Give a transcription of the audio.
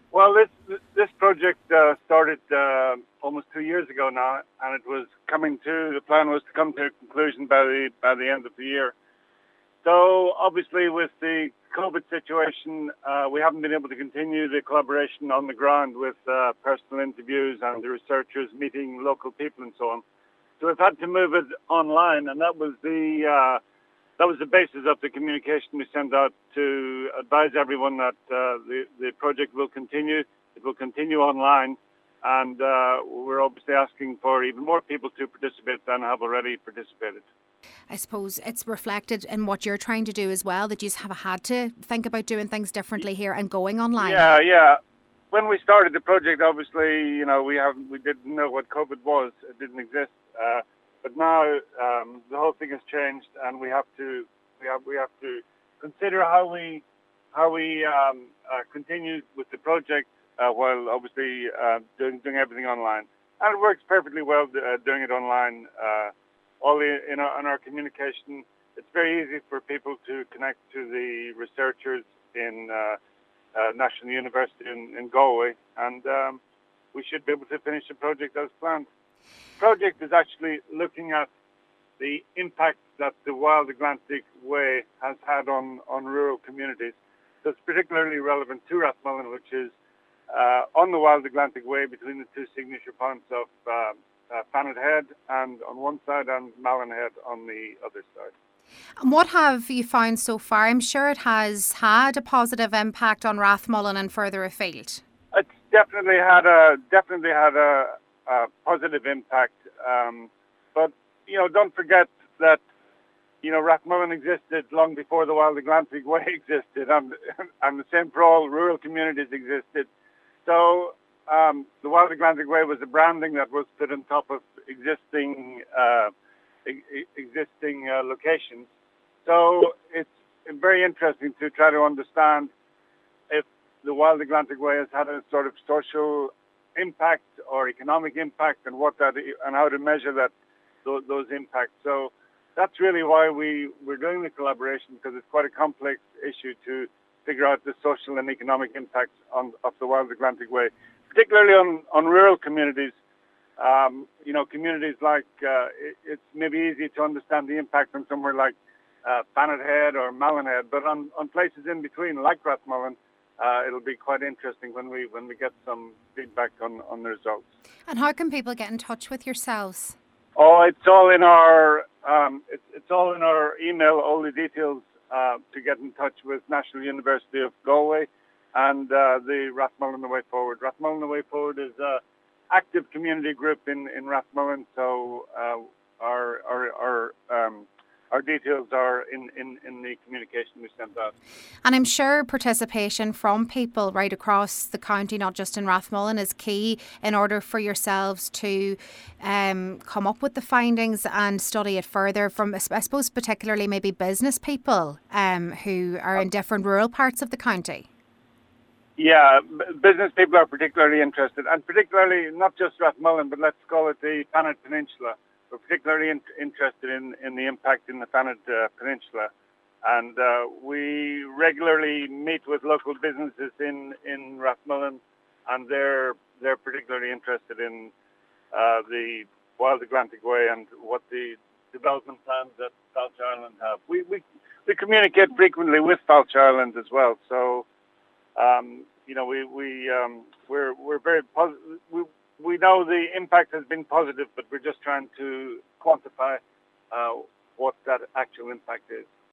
Well, this project started almost 2 years ago now, and it was coming to the plan was to come to a conclusion by the end of the year. So obviously, with the COVID situation, we haven't been able to continue the collaboration on the ground with personal interviews and the researchers meeting local people and so on. So we've had to move it online, and that was the basis of the communication we sent out to advise everyone that the project will continue. It will continue online, and we're obviously asking for even more people to participate than have already participated. I suppose it's reflected in what you're trying to do as well, that you have had to think about doing things differently here and going online. Yeah, yeah. When we started the project, obviously, we didn't know what COVID was. It didn't exist. But now the whole thing has changed, and we have to consider how we continue with the project while obviously doing everything online. And it works perfectly well doing it online. All in our communication, it's very easy for people to connect to the researchers in National University in Galway, and we should be able to finish the project as planned. The project is actually looking at the impact that the Wild Atlantic Way has had on rural communities. So it's particularly relevant to Rathmullen, which is on the Wild Atlantic Way between the two signature points of Fanet Head and on one side and Malin Head on the other side. And what have you found so far? I'm sure it has had a positive impact on Rathmullen and further afield. It's definitely had a positive impact, but don't forget that Rathmullen existed long before the Wild Atlantic Way existed, and the same for all rural communities existed. So the Wild Atlantic Way was a branding that was put on top of existing locations. So it's very interesting to try to understand if the Wild Atlantic Way has had a sort of social impact or economic impact, and and how to measure those impacts. So that's really why we're doing the collaboration, because it's quite a complex issue to figure out the social and economic impacts of the Wild Atlantic Way, particularly on rural communities. Communities like it's maybe easy to understand the impact on somewhere like Fanet Head or Malin Head, but on places in between, like Rathmullen, it'll be quite interesting when we get some feedback on the results. And how can people get in touch with yourselves? Oh, it's all in our it's all in our email. All the details to get in touch with National University of Galway and the Rathmullen the Way Forward. Rathmullen the Way Forward is a active community group in Rathmullen, so our details are in the communication we sent out. And I'm sure participation from people right across the county, not just in Rathmullen, is key in order for yourselves to come up with the findings and study it further from, I suppose, particularly maybe business people who are in different rural parts of the county. Yeah, business people are particularly interested, and particularly not just Rathmullen, but let's call it the Fanet Peninsula. We're particularly interested in the impact in the Fanet Peninsula, and we regularly meet with local businesses in Rathmullen, and they're particularly interested in the Wild Atlantic Way and what the development plans that Falch Ireland have. We communicate frequently with Falch Ireland as well, so. We're very positive. We know the impact has been positive, but we're just trying to quantify what that actual impact is.